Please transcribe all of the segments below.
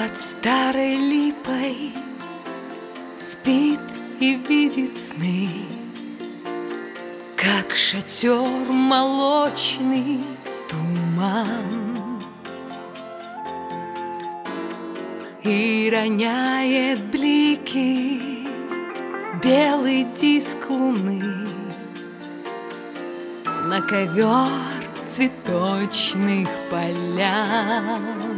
Под старой липой спит и видит сны, как шатер молочный туман, и роняет блики белый диск луны на ковер цветочных полян.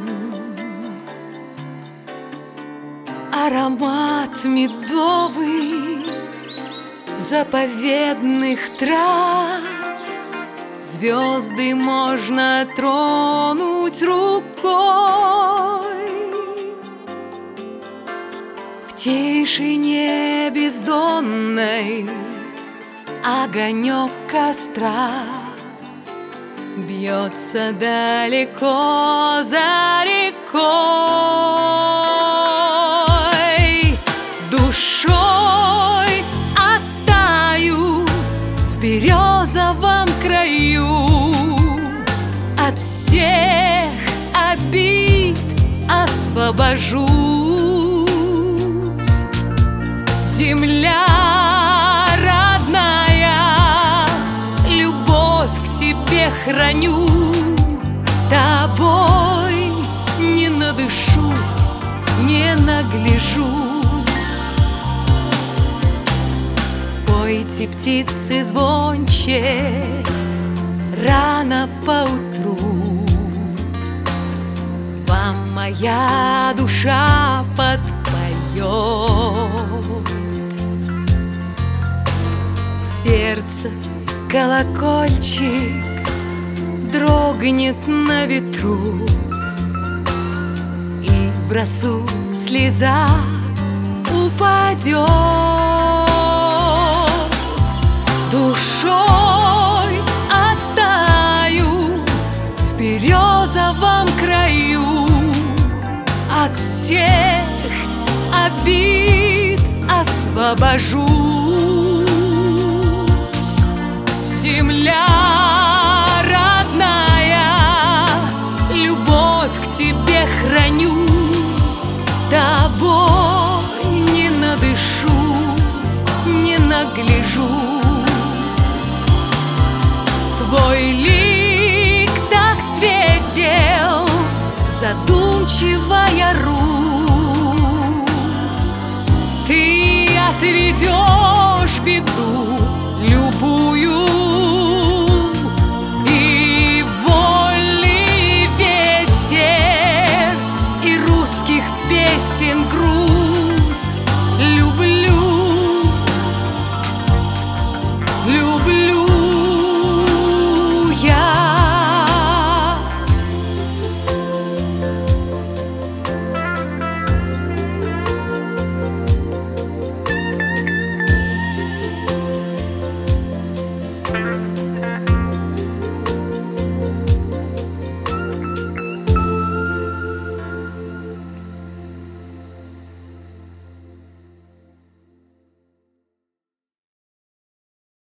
Аромат медовый заповедных трав, звезды можно тронуть рукой. В тишине бездонной огонек костра бьется далеко за рекой. Душой оттаю в березовом краю, от всех обид освобожусь. Земля родная, любовь к тебе храню, тобой не надышусь, не нагляжусь. Пойте, птицы, звонче рано поутру, вам моя душа подпоет. Сердце колокольчик дрогнет на ветру, и в росу слеза упадет. Душой оттаю в березовом краю, от всех обид освобожусь. Земля родная, любовь к тебе храню, тобой не надышусь, не нагляжусь. Твой лик так светел, задумчивая Русь, ты отведешь беду